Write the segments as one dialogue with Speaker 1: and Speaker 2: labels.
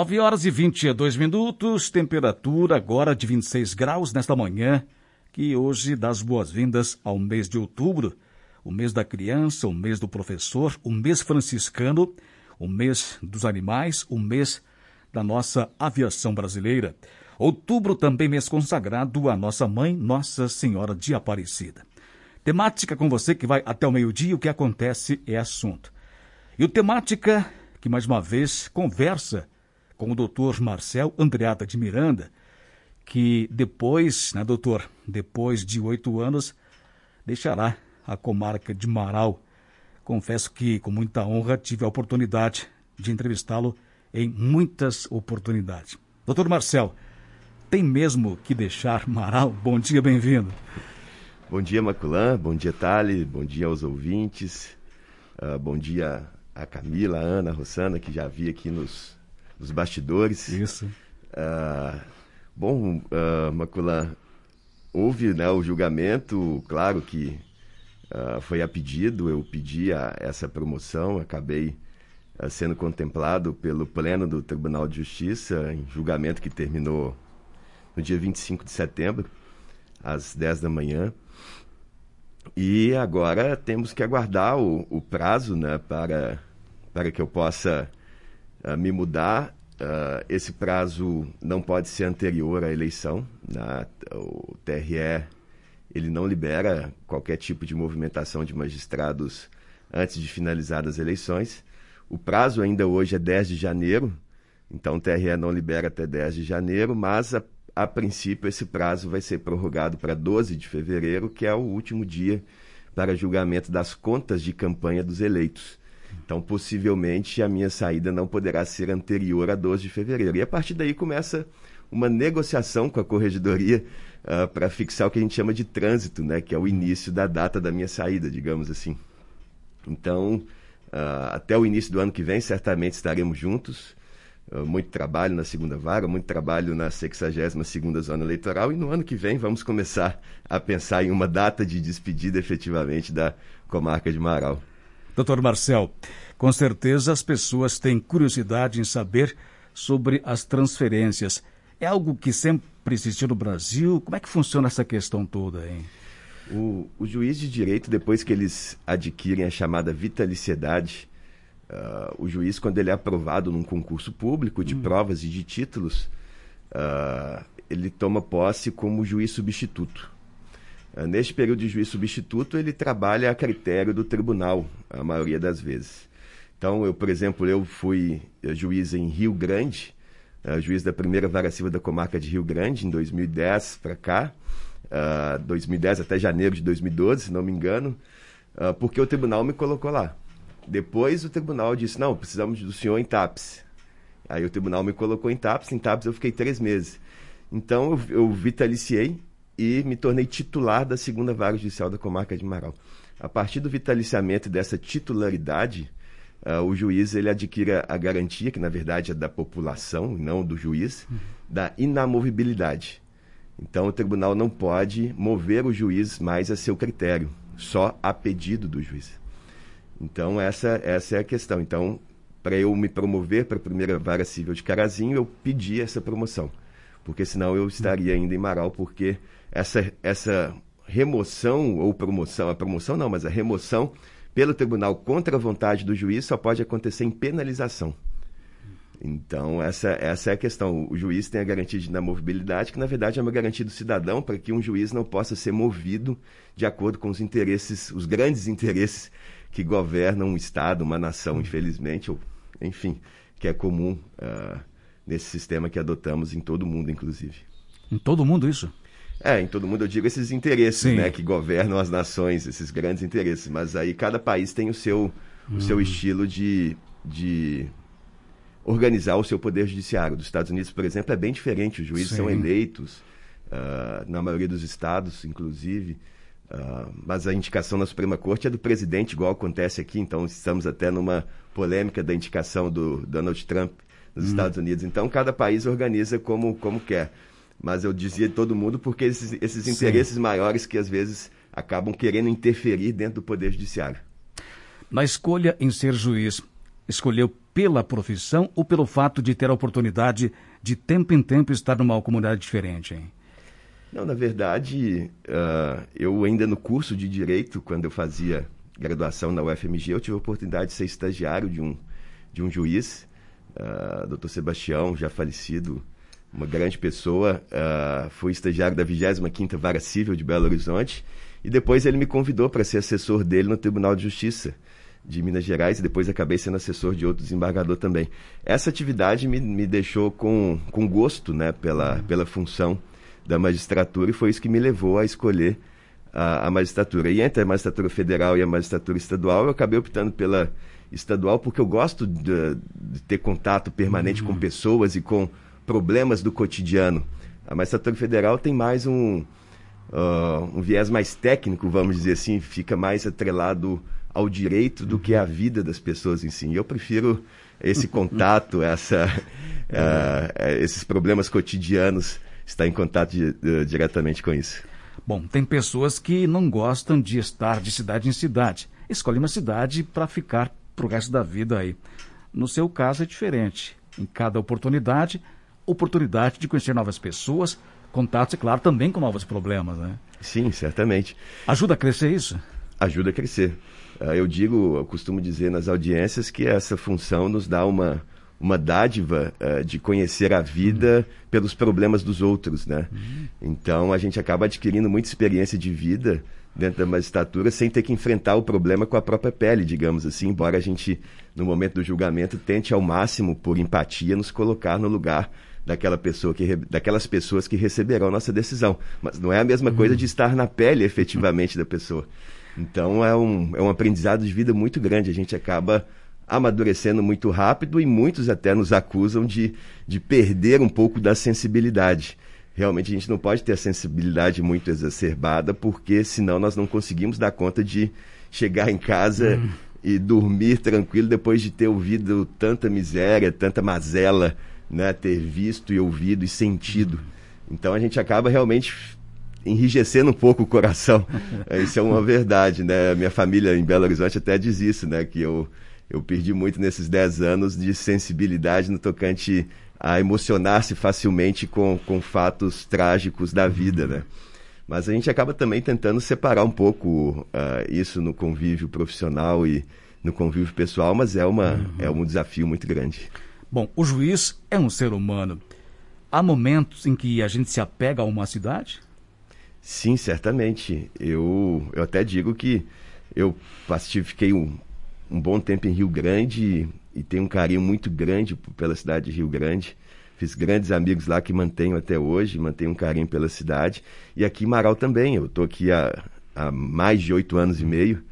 Speaker 1: 9h22, temperatura agora de 26 graus nesta manhã, que hoje dá as boas-vindas ao mês de outubro, o mês da criança, o mês do professor, o mês franciscano, o mês dos animais, o mês da nossa aviação brasileira. Outubro também mês consagrado à nossa mãe, Nossa Senhora de Aparecida. Temática com você que vai até o meio-dia, o que acontece é assunto. E o temática que mais uma vez conversa com o doutor Marcel Andreata de Miranda, que depois, doutor, depois de 8 anos, deixará a comarca de Marau. Confesso que, com muita honra, tive a oportunidade de entrevistá-lo em muitas oportunidades. Doutor Marcel, tem mesmo que deixar Marau? Bom dia, bem-vindo.
Speaker 2: Bom dia, Maculan, bom dia, Thali, bom dia aos ouvintes, bom dia a Camila, a Ana, a Rossana, que já vi aqui nos bastidores.
Speaker 1: Isso.
Speaker 2: Maculan, houve o julgamento, claro que foi a pedido, eu pedi essa promoção, acabei sendo contemplado pelo Pleno do Tribunal de Justiça, em julgamento que terminou no dia 25 de setembro, às 10 da manhã. E agora temos que aguardar o prazo para que eu possa me mudar. Esse prazo não pode ser anterior à eleição. O TRE ele não libera qualquer tipo de movimentação de magistrados antes de finalizar as eleições. O prazo ainda hoje é 10 de janeiro, então o TRE não libera até 10 de janeiro, mas a princípio esse prazo vai ser prorrogado para 12 de fevereiro, que é o último dia para julgamento das contas de campanha dos eleitos. Então, possivelmente, a minha saída não poderá ser anterior a 12 de fevereiro. E a partir daí começa uma negociação com a Corregedoria para fixar o que a gente chama de trânsito, que é o início da data da minha saída, digamos assim. Então, até o início do ano que vem, certamente estaremos juntos. Muito trabalho na segunda vara, muito trabalho na 62ª Zona Eleitoral, e no ano que vem vamos começar a pensar em uma data de despedida efetivamente da comarca de Marau.
Speaker 1: Doutor Marcel, com certeza as pessoas têm curiosidade em saber sobre as transferências. É algo que sempre existiu no Brasil? Como é que funciona essa questão toda, hein?
Speaker 2: O juiz de direito, depois que eles adquirem a chamada vitaliciedade, o juiz, quando ele é aprovado num concurso público de provas e de títulos, ele toma posse como juiz substituto. Neste período de juiz substituto, ele trabalha a critério do tribunal, a maioria das vezes. Então, por exemplo, eu fui juiz em Rio Grande, juiz da primeira vara civil da comarca de Rio Grande, em 2010 para cá, 2010 até janeiro de 2012, se não me engano, porque o tribunal me colocou lá. Depois o tribunal disse, não, precisamos do senhor em TAPS. Aí o tribunal me colocou em TAPS eu fiquei 3 meses. Então eu vitaliciei e me tornei titular da segunda vara judicial da comarca de Marau. A partir do vitaliciamento dessa titularidade, o juiz ele adquire a garantia, que na verdade é da população, não do juiz, da inamovibilidade. Então o tribunal não pode mover o juiz mais a seu critério, só a pedido do juiz. Então essa é a questão. Então, para eu me promover para a primeira vara civil de Carazinho, eu pedi essa promoção, porque senão eu estaria ainda em Marau, porque essa remoção ou promoção, a promoção não, mas a remoção pelo tribunal contra a vontade do juiz só pode acontecer em penalização. Então, essa é a questão. O juiz tem a garantia de inamovibilidade, que na verdade é uma garantia do cidadão para que um juiz não possa ser movido de acordo com os interesses, os grandes interesses que governam um Estado, uma nação, infelizmente, ou enfim, que é comum nesse sistema que adotamos em todo o mundo, inclusive.
Speaker 1: Em todo mundo isso?
Speaker 2: Em todo mundo eu digo esses interesses, que governam as nações, esses grandes interesses, mas aí cada país tem o seu estilo de organizar o seu poder judiciário. Dos Estados Unidos, por exemplo, é bem diferente, os juízes são eleitos, na maioria dos estados, inclusive, mas a indicação na Suprema Corte é do presidente, igual acontece aqui, então estamos até numa polêmica da indicação do Donald Trump nos Estados Unidos. Então, cada país organiza como quer. Mas eu dizia de todo mundo porque esses interesses maiores que às vezes acabam querendo interferir dentro do Poder Judiciário.
Speaker 1: Na escolha em ser juiz, escolheu pela profissão ou pelo fato de ter a oportunidade de tempo em tempo estar numa comunidade diferente, hein?
Speaker 2: Não, na verdade, eu ainda no curso de Direito, quando eu fazia graduação na UFMG, eu tive a oportunidade de ser estagiário de um juiz, Dr. Sebastião, já falecido, uma grande pessoa, fui estagiário da 25ª Vara Civil de Belo Horizonte, e depois ele me convidou para ser assessor dele no Tribunal de Justiça de Minas Gerais, e depois acabei sendo assessor de outro desembargador também. Essa atividade me deixou com gosto, né, pela função da magistratura, e foi isso que me levou a escolher a magistratura. E entre a magistratura federal e a magistratura estadual, eu acabei optando pela estadual porque eu gosto de ter contato permanente com pessoas e com problemas do cotidiano. A magistratura federal tem mais um viés mais técnico, vamos dizer assim, fica mais atrelado ao direito do que à vida das pessoas em si. E eu prefiro esse contato, esses problemas cotidianos, estar em contato diretamente com isso.
Speaker 1: Bom, tem pessoas que não gostam de estar de cidade em cidade. Escolhe uma cidade para ficar pro resto da vida aí. No seu caso é diferente. Em cada oportunidade de conhecer novas pessoas, contatos, e claro, também com novos problemas, né?
Speaker 2: Sim, certamente.
Speaker 1: Ajuda a crescer isso?
Speaker 2: Ajuda a crescer. Eu costumo dizer nas audiências que essa função nos dá uma dádiva de conhecer a vida pelos problemas dos outros, né? Então, a gente acaba adquirindo muita experiência de vida dentro da magistratura sem ter que enfrentar o problema com a própria pele, digamos assim, embora a gente, no momento do julgamento, tente ao máximo, por empatia, nos colocar no lugar daquelas pessoas que receberão a nossa decisão. Mas não é a mesma coisa de estar na pele, efetivamente, da pessoa. Então, é um aprendizado de vida muito grande. A gente acaba amadurecendo muito rápido e muitos até nos acusam de perder um pouco da sensibilidade. Realmente a gente não pode ter a sensibilidade muito exacerbada, porque senão nós não conseguimos dar conta de chegar em casa e dormir tranquilo depois de ter ouvido tanta miséria, tanta mazela, né? Ter visto e ouvido e sentido. Então a gente acaba realmente enrijecendo um pouco o coração. Isso é uma verdade, né? Minha família em Belo Horizonte até diz isso, né? Que eu perdi muito nesses 10 anos de sensibilidade no tocante a emocionar-se facilmente com fatos trágicos da vida, né? Mas a gente acaba também tentando separar um pouco isso no convívio profissional e no convívio pessoal, mas é um desafio muito grande.
Speaker 1: Bom, o juiz é um ser humano. Há momentos em que a gente se apega a uma cidade?
Speaker 2: Sim, certamente. Eu até digo que eu fiquei um bom tempo em Rio Grande e tenho um carinho muito grande pela cidade de Rio Grande. Fiz grandes amigos lá que mantenho até hoje, mantenho um carinho pela cidade. E aqui em Marau também. Eu estou aqui há mais de 8 anos e meio.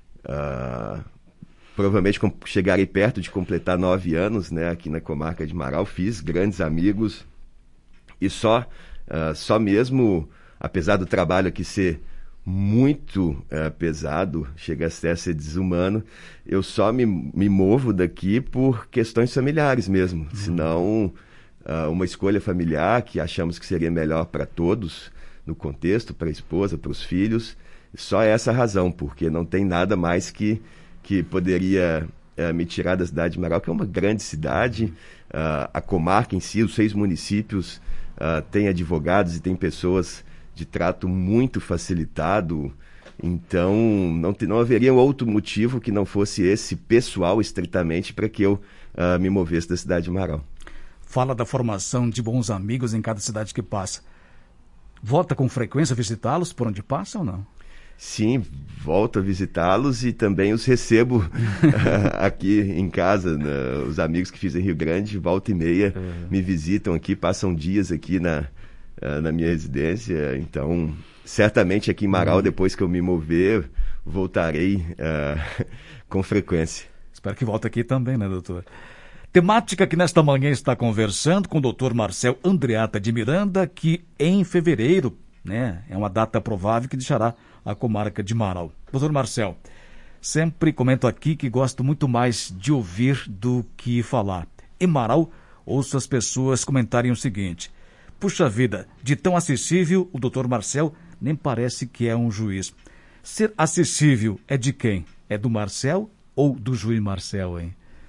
Speaker 2: Provavelmente chegarei perto de completar 9 anos, né, aqui na comarca de Marau. Fiz grandes amigos e só mesmo, apesar do trabalho aqui ser muito pesado, chega até a ser desumano, eu só me movo daqui por questões familiares mesmo. Senão, uma escolha familiar que achamos que seria melhor para todos, no contexto, para a esposa, para os filhos, só essa razão, porque não tem nada mais que poderia me tirar da cidade de Marau, que é uma grande cidade. A comarca em si, os 6 municípios, tem advogados e tem pessoas de trato muito facilitado. Então, não haveria outro motivo que não fosse esse pessoal, estritamente, para que eu me movesse da cidade de Marau.
Speaker 1: Fala da formação de bons amigos em cada cidade que passa. Volta com frequência a visitá-los por onde passa ou não?
Speaker 2: Sim, volto a visitá-los e também os recebo aqui em casa, né? Os amigos que fiz em Rio Grande, volta e meia, me visitam aqui, passam dias aqui na minha residência. Então, certamente aqui em Marau, depois que eu me mover, voltarei com frequência.
Speaker 1: Espero que volte aqui também, né, doutor? Temática que nesta manhã está conversando com o doutor Marcel Andreata de Miranda, que em fevereiro, né, é uma data provável que deixará a comarca de Marau. Doutor Marcel, sempre comento aqui que gosto muito mais de ouvir do que falar. Em Marau, ouço as pessoas comentarem o seguinte: puxa vida, de tão acessível, o doutor Marcel nem parece que é um juiz. Ser acessível é de quem? É do Marcel ou do juiz Marcel, hein?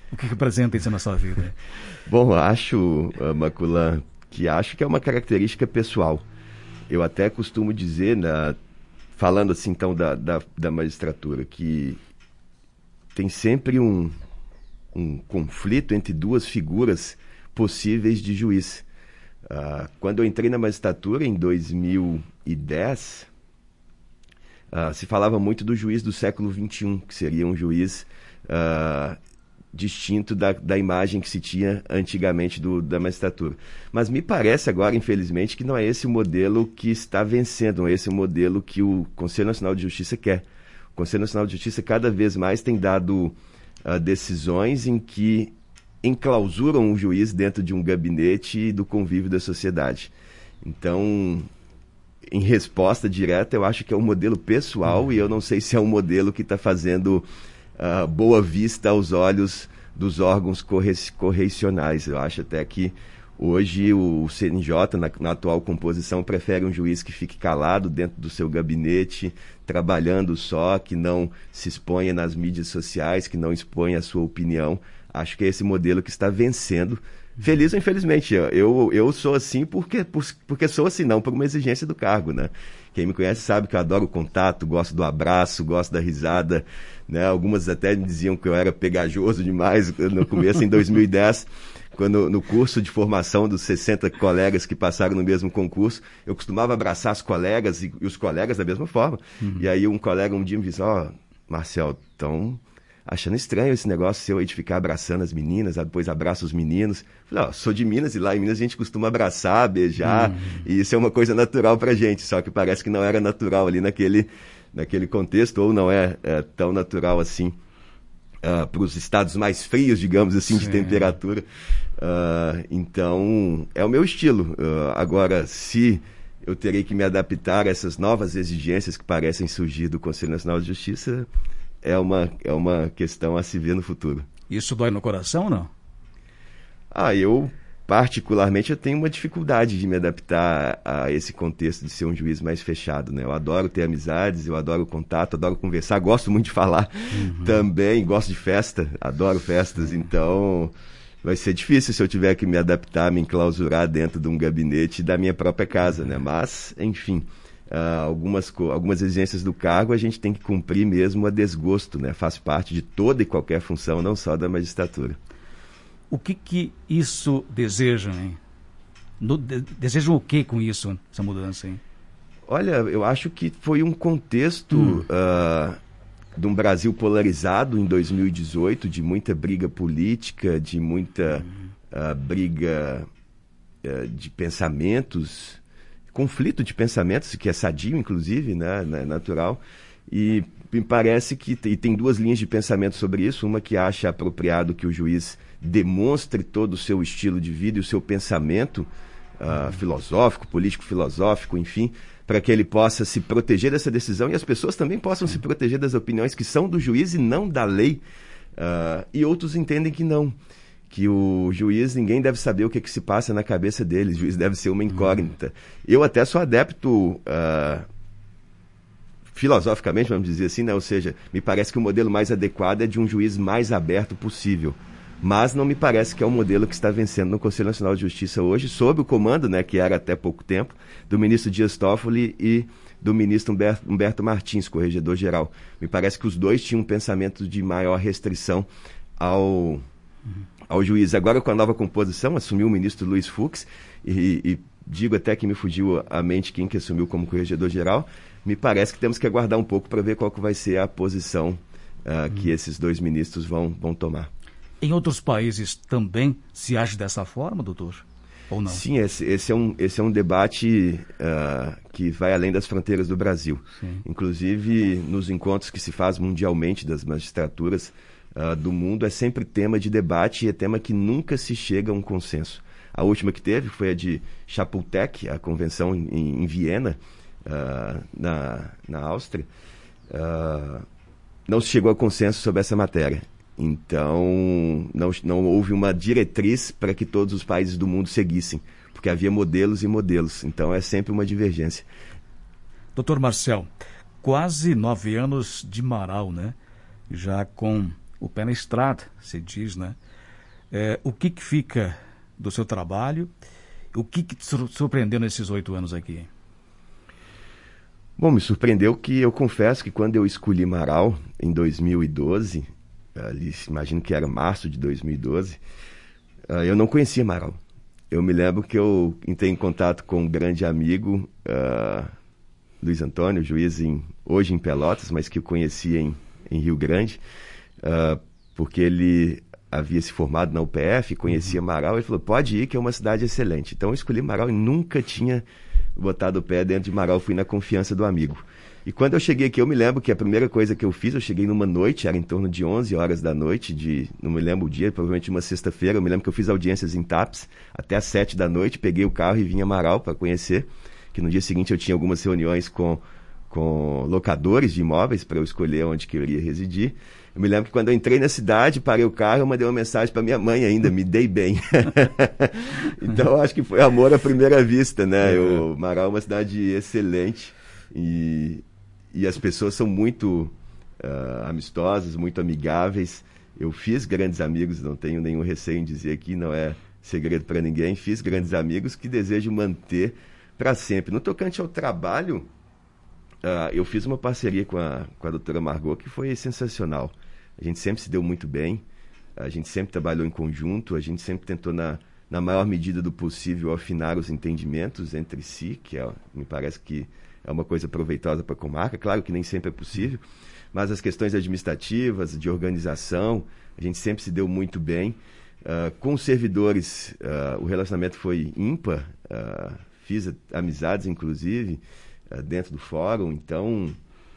Speaker 1: O que representa isso na sua vida?
Speaker 2: Bom, acho, Maculan, acho que é uma característica pessoal. Eu até costumo dizer, falando assim então da magistratura, que tem sempre um conflito entre duas figuras possíveis de juiz. Quando eu entrei na magistratura em 2010, se falava muito do juiz do século XXI, que seria um juiz distinto da imagem que se tinha antigamente da magistratura. Mas me parece agora, infelizmente, que não é esse o modelo que está vencendo, não é esse o modelo que o Conselho Nacional de Justiça quer. O Conselho Nacional de Justiça cada vez mais tem dado decisões em que enclausuram o juiz dentro de um gabinete do convívio da sociedade. Então, em resposta direta, eu acho que é um modelo pessoal e eu não sei se é um modelo que está fazendo boa vista aos olhos dos órgãos correicionais. Eu acho até que hoje o CNJ, na atual composição, prefere um juiz que fique calado dentro do seu gabinete, trabalhando só, que não se exponha nas mídias sociais, que não exponha a sua opinião. Acho que é esse modelo que está vencendo. Feliz ou infelizmente, eu sou assim porque sou assim, não por uma exigência do cargo, né? Quem me conhece sabe que eu adoro o contato, gosto do abraço, gosto da risada, né? Algumas até me diziam que eu era pegajoso demais no começo, em 2010, quando no curso de formação dos 60 colegas que passaram no mesmo concurso, eu costumava abraçar as colegas e os colegas da mesma forma. E aí um colega um dia me disse, Marcel, então achando estranho esse negócio seu aí de ficar abraçando as meninas, depois abraça os meninos. Falei, sou de Minas e lá em Minas a gente costuma abraçar, beijar, e isso é uma coisa natural pra gente, só que parece que não era natural ali naquele contexto, ou não é tão natural assim para os estados mais frios, digamos assim, de temperatura. Então, é o meu estilo. Agora, se eu terei que me adaptar a essas novas exigências que parecem surgir do Conselho Nacional de Justiça, é uma questão a se ver no futuro.
Speaker 1: Isso dói no coração ou não?
Speaker 2: Eu particularmente eu tenho uma dificuldade de me adaptar a esse contexto de ser um juiz mais fechado, né? Eu adoro ter amizades, eu adoro contato, adoro conversar, gosto muito de falar também, gosto de festa, adoro festas, então vai ser difícil se eu tiver que me adaptar, me enclausurar dentro de um gabinete da minha própria casa, né? Mas, enfim, algumas exigências do cargo a gente tem que cumprir mesmo a desgosto, né? Faz parte de toda e qualquer função, não só da magistratura.
Speaker 1: O que isso desejam, hein? Desejam o que com isso, essa mudança, hein?
Speaker 2: Olha, eu acho que foi um contexto de um Brasil polarizado em 2018, de muita briga política, de muita briga de pensamentos, conflito de pensamentos, que é sadio, inclusive, né, natural, e me parece que tem duas linhas de pensamento sobre isso, uma que acha apropriado que o juiz demonstre todo o seu estilo de vida e o seu pensamento filosófico, político-filosófico, enfim, para que ele possa se proteger dessa decisão e as pessoas também possam se proteger das opiniões que são do juiz e não da lei. E outros entendem que não, que o juiz, ninguém deve saber o que se passa na cabeça dele, o juiz deve ser uma incógnita. Eu até sou adepto filosoficamente, vamos dizer assim, né? Ou seja, me parece que o modelo mais adequado é de um juiz mais aberto possível. Mas não me parece que é o modelo que está vencendo no Conselho Nacional de Justiça hoje, sob o comando, né, que era até pouco tempo, do ministro Dias Toffoli e do ministro Humberto Martins, corregedor-geral. Me parece que os dois tinham um pensamento de maior restrição ao juiz. Agora, com a nova composição, assumiu o ministro Luiz Fux, e digo até que me fugiu a mente quem que assumiu como corregedor-geral, me parece que temos que aguardar um pouco para ver qual que vai ser a posição que esses dois ministros vão tomar.
Speaker 1: Em outros países também se age dessa forma, doutor? Ou não?
Speaker 2: Sim, esse é um debate que vai além das fronteiras do Brasil.
Speaker 1: Sim.
Speaker 2: Inclusive, nos encontros que se faz mundialmente das magistraturas do mundo, é sempre tema de debate e é tema que nunca se chega a um consenso. A última que teve foi a de Chapultepec, a convenção em Viena, na Áustria. Não se chegou a consenso sobre essa matéria. Então, não houve uma diretriz para que todos os países do mundo seguissem, porque havia modelos e modelos. Então, é sempre uma divergência.
Speaker 1: Doutor Marcel, quase 9 anos de Marau, né? Já com o pé na estrada, se diz, né? O que fica do seu trabalho? O que te surpreendeu nesses 8 anos aqui?
Speaker 2: Bom, me surpreendeu que eu confesso que quando eu escolhi Marau, em 2012, ali, imagino que era março de 2012, eu não conhecia Marau. Eu me lembro que eu entrei em contato com um grande amigo, Luiz Antônio, juiz hoje em Pelotas, mas que eu conhecia em Rio Grande, porque ele havia se formado na UPF, conhecia Marau, ele falou, pode ir que é uma cidade excelente. Então eu escolhi Marau e nunca tinha botado o pé dentro de Marau, fui na confiança do amigo. E quando eu cheguei aqui, eu me lembro que a primeira coisa que eu fiz, eu cheguei numa noite, era em torno de 11 horas da noite, não me lembro o dia, provavelmente uma sexta-feira, eu me lembro que eu fiz audiências em TAPS até às 7 da noite, peguei o carro e vim a Marau para conhecer, que no dia seguinte eu tinha algumas reuniões com locadores de imóveis para eu escolher onde que eu iria residir. Eu me lembro que quando eu entrei na cidade, parei o carro, eu mandei uma mensagem para minha mãe ainda, me dei bem. Então, eu acho que foi amor à primeira vista, né? Marau é uma cidade excelente e as pessoas são muito amistosas, muito amigáveis. Eu fiz grandes amigos, não tenho nenhum receio em dizer aqui, não é segredo para ninguém. Fiz grandes amigos que desejo manter para sempre. No tocante ao trabalho, eu fiz uma parceria com a doutora Margot que foi sensacional. A gente sempre se deu muito bem, a gente sempre trabalhou em conjunto, a gente sempre tentou, na maior medida do possível, afinar os entendimentos entre si, que me parece que é uma coisa proveitosa para a comarca. Claro que nem sempre é possível, mas as questões administrativas, de organização, a gente sempre se deu muito bem. Com os servidores, o relacionamento foi ímpar, fiz amizades, inclusive, dentro do fórum, então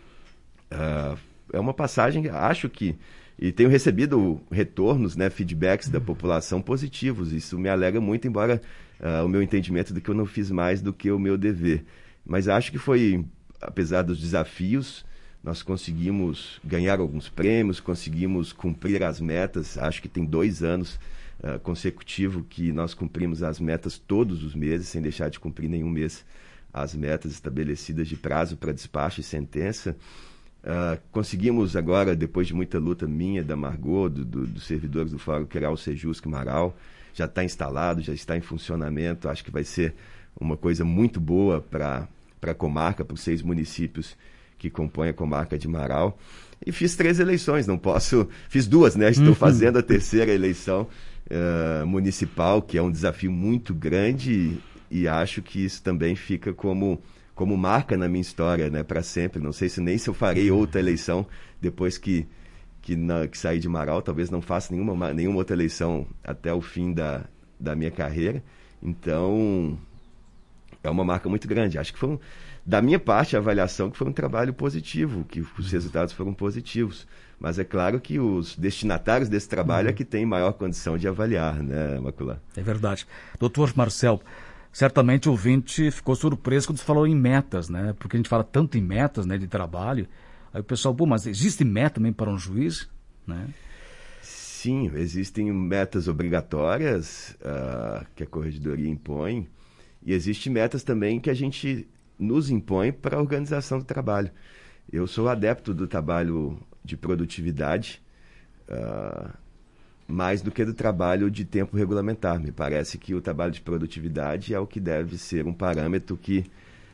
Speaker 2: é uma passagem, acho que, e tenho recebido retornos, né, feedbacks da população positivos, isso me alegra muito, embora o meu entendimento de que eu não fiz mais do que o meu dever, mas acho que foi, apesar dos desafios, nós conseguimos ganhar alguns prêmios, conseguimos cumprir as metas, acho que tem 2 anos consecutivos que nós cumprimos as metas todos os meses, sem deixar de cumprir nenhum mês as metas estabelecidas de prazo para despacho e sentença. Conseguimos agora, depois de muita luta minha, da Margot, dos servidores do Fórum, criar o Sejusc Marau. Já está instalado, já está em funcionamento. Acho que vai ser uma coisa muito boa para a comarca, para os 6 municípios que compõem a comarca de Marau. E fiz 3 eleições, não posso... Fiz 2, né? Estou fazendo a 3ª eleição municipal, que é um desafio muito grande e acho que isso também fica como marca na minha história, né, para sempre. Não sei se eu farei outra eleição depois que sair de Marau, talvez não faça nenhuma outra eleição até o fim da minha carreira. Então, é uma marca muito grande. Acho que foi, da minha parte, a avaliação que foi um trabalho positivo, que os resultados foram positivos. Mas é claro que os destinatários desse trabalho é que têm maior condição de avaliar, né, Maculá?
Speaker 1: É verdade. Doutor Marcel, certamente o ouvinte ficou surpreso quando você falou em metas, né? Porque a gente fala tanto em metas, né, de trabalho. Aí o pessoal, mas existe meta também para um juiz, né?
Speaker 2: Sim, existem metas obrigatórias que a corregedoria impõe e existem metas também que a gente nos impõe para a organização do trabalho. Eu sou adepto do trabalho de produtividade, mais do que do trabalho de tempo regulamentar. Me parece que o trabalho de produtividade é o que deve ser um parâmetro que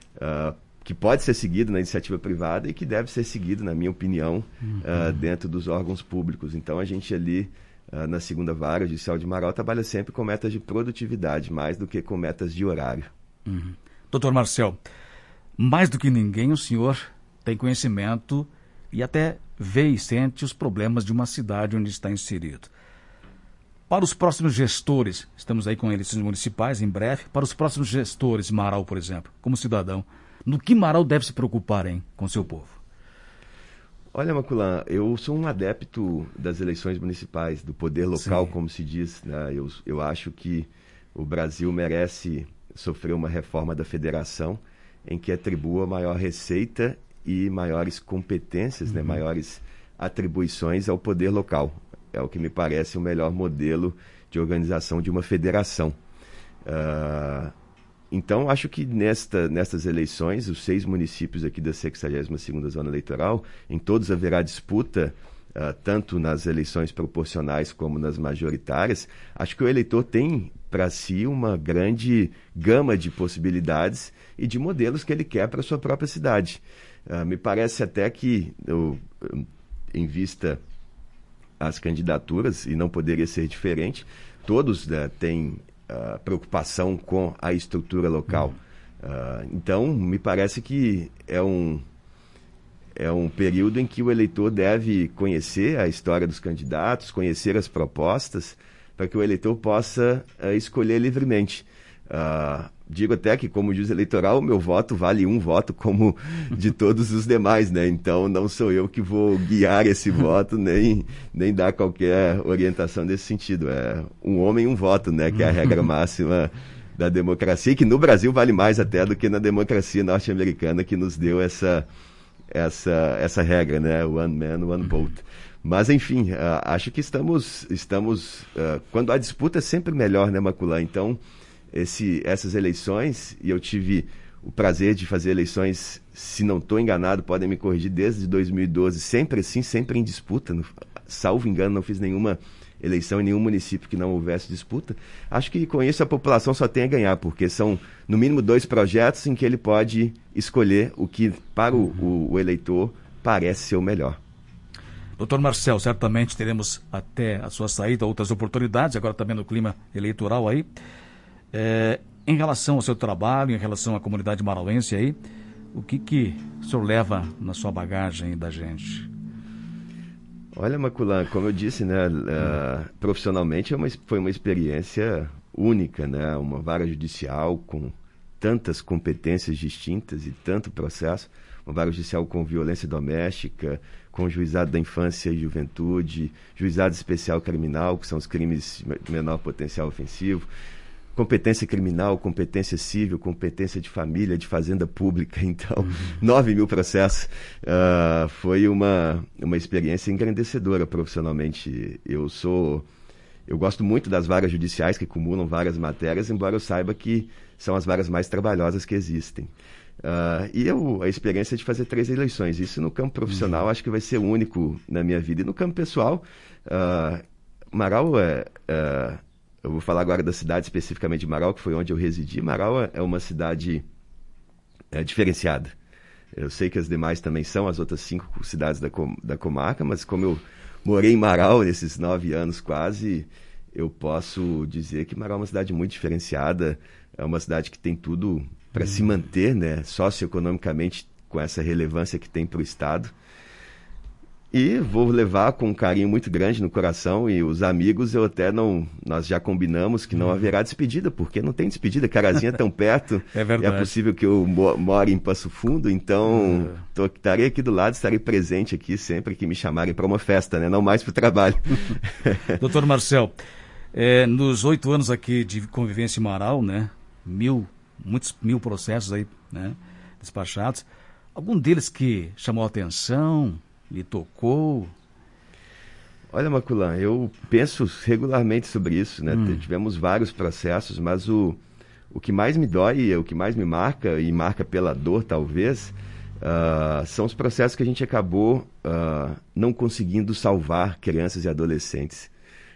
Speaker 2: pode ser seguido na iniciativa privada e que deve ser seguido, na minha opinião, dentro dos órgãos públicos. Então, a gente ali, na 2ª Vara Judicial de Marau, trabalha sempre com metas de produtividade, mais do que com metas de horário.
Speaker 1: Doutor Marcel, mais do que ninguém, o senhor tem conhecimento e até vê e sente os problemas de uma cidade onde está inserido. Para os próximos gestores, estamos aí com eleições municipais em breve, para os próximos gestores, Marau, por exemplo, como cidadão, no que Marau deve se preocupar, com seu povo?
Speaker 2: Olha, Maculã, eu sou um adepto das eleições municipais, do poder local,
Speaker 1: Sim.
Speaker 2: como se diz, né? Eu acho que o Brasil merece sofrer uma reforma da federação em que atribua maior receita e maiores competências, né? Maiores atribuições ao poder local. É o que me parece o melhor modelo de organização de uma federação. Então, acho que nestas eleições, os 6 municípios aqui da 62ª Zona Eleitoral, em todos haverá disputa tanto nas eleições proporcionais como nas majoritárias, acho que o eleitor tem para si uma grande gama de possibilidades e de modelos que ele quer para a sua própria cidade. Me parece até que, em vista as candidaturas, e não poderia ser diferente, todos têm preocupação com a estrutura local. Então, me parece que é um período em que o eleitor deve conhecer a história dos candidatos, conhecer as propostas, para que o eleitor possa escolher livremente. Digo até que, como juiz eleitoral, o meu voto vale um voto como de todos os demais, né? Então, não sou eu que vou guiar esse voto, nem dar qualquer orientação nesse sentido. É um homem, um voto, né? Que é a regra máxima da democracia, e que no Brasil vale mais até do que na democracia norte-americana, que nos deu essa regra, né? One man, one vote. Mas, enfim, acho que estamos quando a disputa é sempre melhor, né, Macular? Então, essas eleições, e eu tive o prazer de fazer eleições, se não estou enganado, podem me corrigir, desde 2012, sempre assim, sempre em disputa. Salvo engano, não fiz nenhuma eleição em nenhum município que não houvesse disputa. Acho que com isso a população só tem a ganhar, porque são, no mínimo, 2 projetos em que ele pode escolher o que, para o eleitor, parece ser o melhor.
Speaker 1: Doutor Marcel, certamente teremos até a sua saída outras oportunidades, agora também no clima eleitoral aí. Em relação ao seu trabalho, em relação à comunidade marauense aí, o que o senhor leva na sua bagagem da gente?
Speaker 2: Olha, Maculan, como eu disse, né, profissionalmente foi uma experiência única, né, uma vara judicial com tantas competências distintas e tanto processo, uma vara judicial com violência doméstica, com juizado da infância e juventude, juizado especial criminal, que são os crimes de menor potencial ofensivo, competência criminal, competência civil, competência de família, de fazenda pública. Então, 9.000 processos. Foi uma experiência engrandecedora profissionalmente. Eu gosto muito das varas judiciais que acumulam várias matérias, embora eu saiba que são as varas mais trabalhosas que existem. A experiência de fazer 3 eleições. Isso no campo profissional acho que vai ser único na minha vida. E no campo pessoal, Marau eu vou falar agora da cidade especificamente de Marau, que foi onde eu residi. Marau é uma cidade diferenciada. Eu sei que as demais também são, as outras 5 cidades da comarca, mas como eu morei em Marau nesses 9 anos quase, eu posso dizer que Marau é uma cidade muito diferenciada, é uma cidade que tem tudo para se manter, né, socioeconomicamente, com essa relevância que tem para o Estado. E vou levar com um carinho muito grande no coração, e os amigos nós já combinamos que não haverá despedida, porque não tem despedida, Carazinha é tão perto.
Speaker 1: É verdade.
Speaker 2: É possível que eu more em Passo Fundo, então estarei aqui do lado, estarei presente aqui sempre que me chamarem para uma festa, né? Não mais para o trabalho.
Speaker 1: Doutor Marcel, nos 8 anos aqui de convivência em Marau, né, muitos mil processos aí, né, despachados, algum deles que chamou a atenção, lhe tocou?
Speaker 2: Olha, Maculan, eu penso regularmente sobre isso, né? Tivemos vários processos, mas o que mais me dói, o que mais me marca, e marca pela dor talvez, são os processos que a gente acabou não conseguindo salvar crianças e adolescentes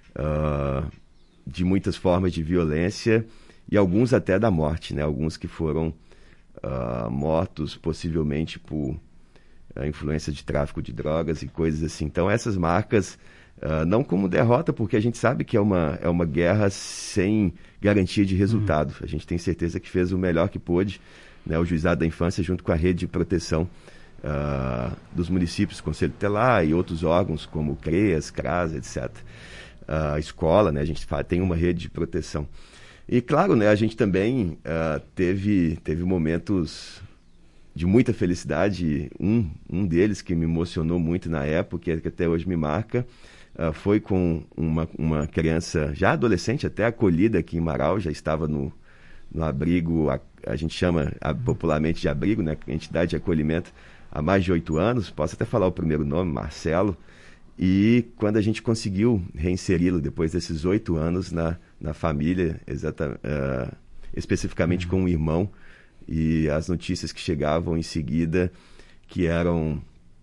Speaker 2: de muitas formas de violência, e alguns até da morte, né? Alguns que foram mortos possivelmente por a influência de tráfico de drogas e coisas assim. Então, essas marcas, não como derrota, porque a gente sabe que é uma guerra sem garantia de resultado. A gente tem certeza que fez o melhor que pôde, né, o Juizado da Infância, junto com a rede de proteção dos municípios, Conselho Tutelar e outros órgãos, como CREAS, CRAS, etc. A escola, né, a gente tem uma rede de proteção. E, claro, né, a gente também teve momentos de muita felicidade. Um deles que me emocionou muito na época, que até hoje me marca, foi com uma criança já adolescente, até acolhida aqui em Marau, já estava no abrigo, a gente chama popularmente de abrigo, né, entidade de acolhimento, há mais de 8 anos, posso até falar o primeiro nome, Marcelo, e quando a gente conseguiu reinseri-lo depois desses 8 anos na família, especificamente com um irmão, e as notícias que chegavam em seguida, que eram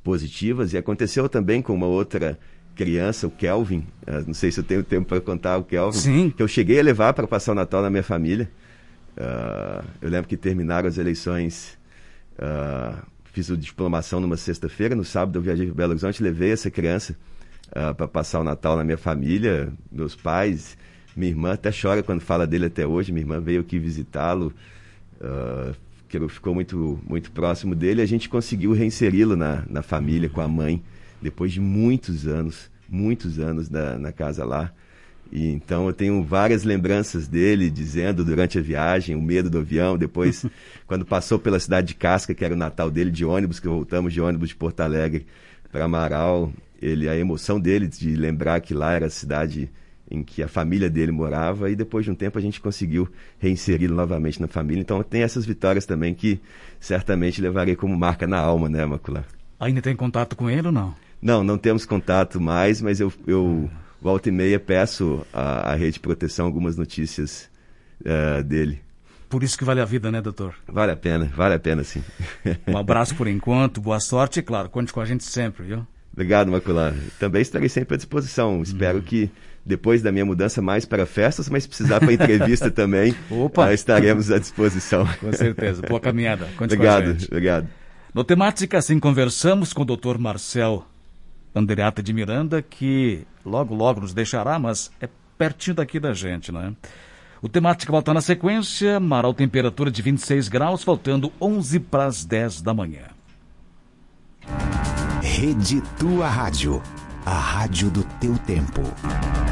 Speaker 2: positivas, e aconteceu também com uma outra criança, o Kelvin, não sei se eu tenho tempo para contar o Kelvin,
Speaker 1: Sim.
Speaker 2: que eu cheguei a levar para passar o Natal na minha família. Eu lembro que terminaram as eleições, fiz a diplomação numa sexta-feira, no sábado eu viajei para Belo Horizonte, levei essa criança para passar o Natal na minha família, meus pais, minha irmã até chora quando fala dele até hoje, minha irmã veio aqui visitá-lo, ficou muito, muito próximo dele, a gente conseguiu reinseri-lo na família com a mãe, depois de muitos anos na casa lá. E então eu tenho várias lembranças dele dizendo durante a viagem, o medo do avião, depois quando passou pela cidade de Casca, que era o Natal dele de ônibus, que voltamos de ônibus de Porto Alegre para Amaral, a emoção dele de lembrar que lá era a cidade em que a família dele morava, e depois de um tempo a gente conseguiu reinseri-lo novamente na família. Então tem essas vitórias também que certamente levarei como marca na alma, né, Macular?
Speaker 1: Ainda tem contato com ele ou não?
Speaker 2: Não temos contato mais, mas eu volta e meia peço à Rede de Proteção algumas notícias dele.
Speaker 1: Por isso que vale a vida, né, doutor?
Speaker 2: Vale a pena sim.
Speaker 1: Um abraço por enquanto, boa sorte e, claro, conte com a gente sempre, viu?
Speaker 2: Obrigado, Macular. Também estarei sempre à disposição. Espero que depois da minha mudança mais para festas, mas se precisar para entrevista também, estaremos à disposição.
Speaker 1: Com certeza. Boa caminhada. Conte com a gente.
Speaker 2: Obrigado.
Speaker 1: No Temática, assim, conversamos com o Dr. Marcel Andreata de Miranda, que logo nos deixará, mas é pertinho daqui da gente, não é? O Temática volta na sequência, Amaral, temperatura de 26 graus, faltando 11 para as 10 da manhã.
Speaker 3: Rede Tua Rádio, a rádio do teu tempo.